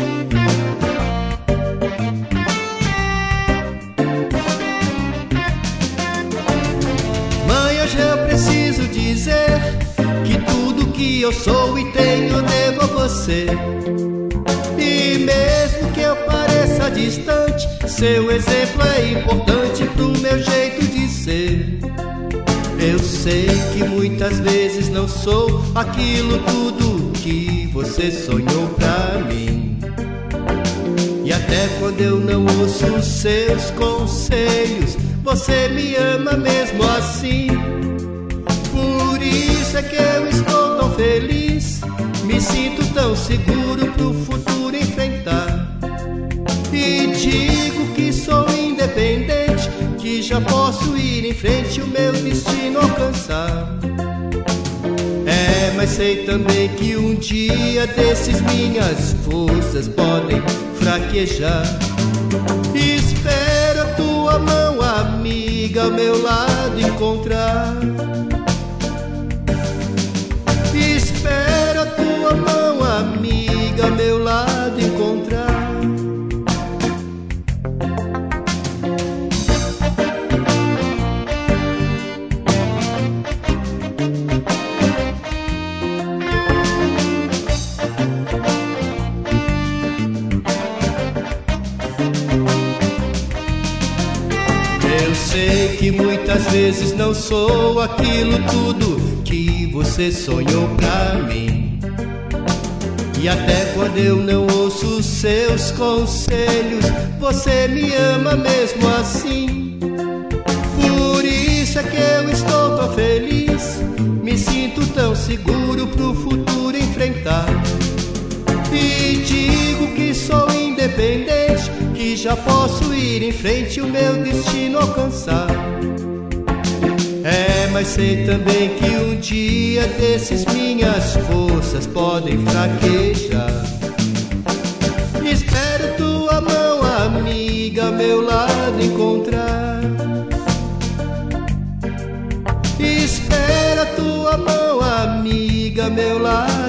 Mãe, hoje eu preciso dizer que tudo que eu sou e tenho eu devo a você. E mesmo que eu pareça distante, seu exemplo é importante pro meu jeito de ser. Eu sei que muitas vezes não sou aquilo tudo que você sonhou pra mim. E até quando eu não ouço os seus conselhos, você me ama mesmo assim. Por isso é que eu estou tão feliz, me sinto tão seguro pro futuro enfrentar. E digo que sou independente, que já posso ir em frente, o meu destino alcançar. É, mas sei também que um dia desses minhas forças podem fraquejar. Espero a tua mão amiga ao meu lado encontrar. Espero a tua mão amiga ao meu lado encontrar. Eu sei que muitas vezes não sou aquilo tudo que você sonhou pra mim. E até quando eu não ouço os seus conselhos, você me ama mesmo assim. Por isso é que eu estou tão feliz, me sinto tão seguro pro futuro enfrentar. E digo que sou independente, que já posso ir em frente e o meu destino alcançar. É, mas sei também que um dia desses minhas forças podem fraquejar. Espero tua mão amiga ao meu lado encontrar. Espero tua mão amiga ao meu lado